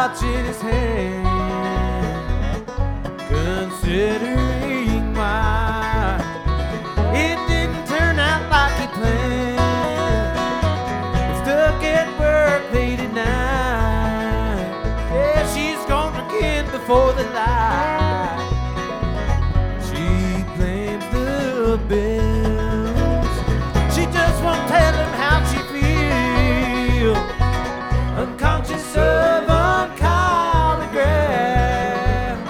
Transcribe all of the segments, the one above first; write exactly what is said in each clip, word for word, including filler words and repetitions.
watch in his hand, considering why it didn't turn out like he planned. He's stuck at work late at night. Yeah, she's gone again before the light. She blames the bills. She just won't tell him how she feels. Unconscious of uncommon ground.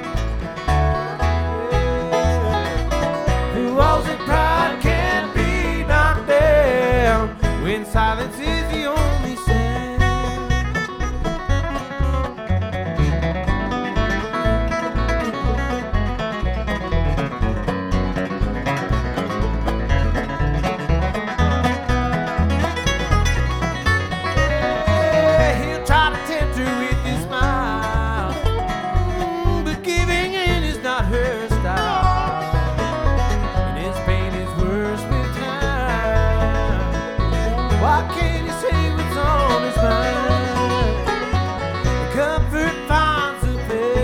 The walls of pride can't be knocked down when silence is the only sound. Why can't he say what's on his mind? Comfort finds a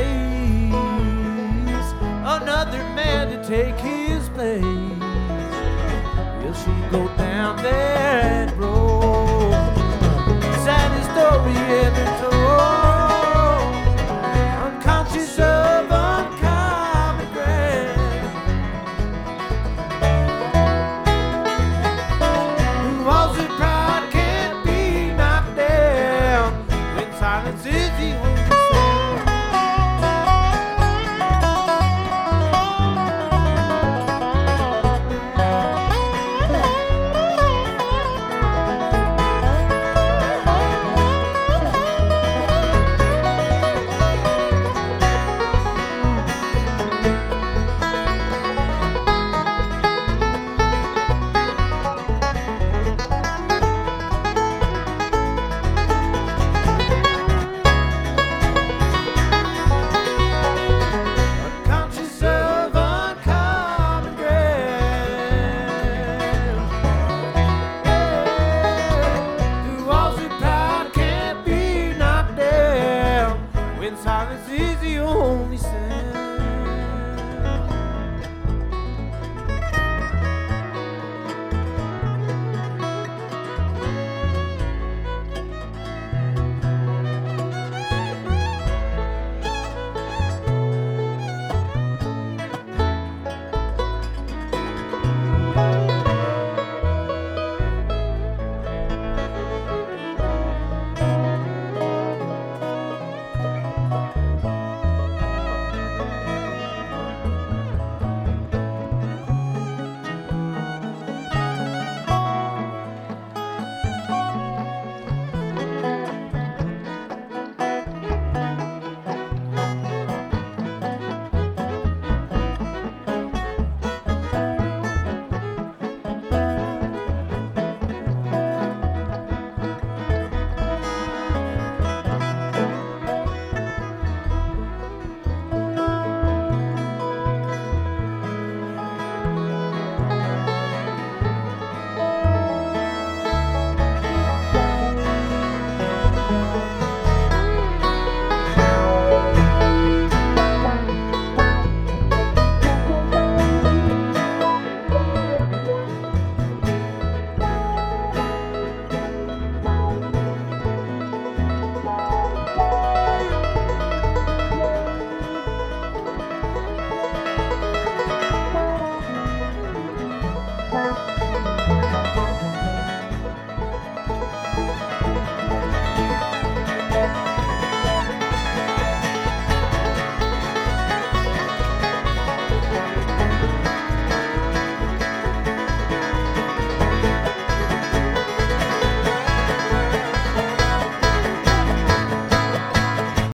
place, another man to take his place. Will she go down that road? Saddest story ever told. Unconscious of uncommon ground. The walls of pride can't be knocked down when silence is the only silence is the only sound.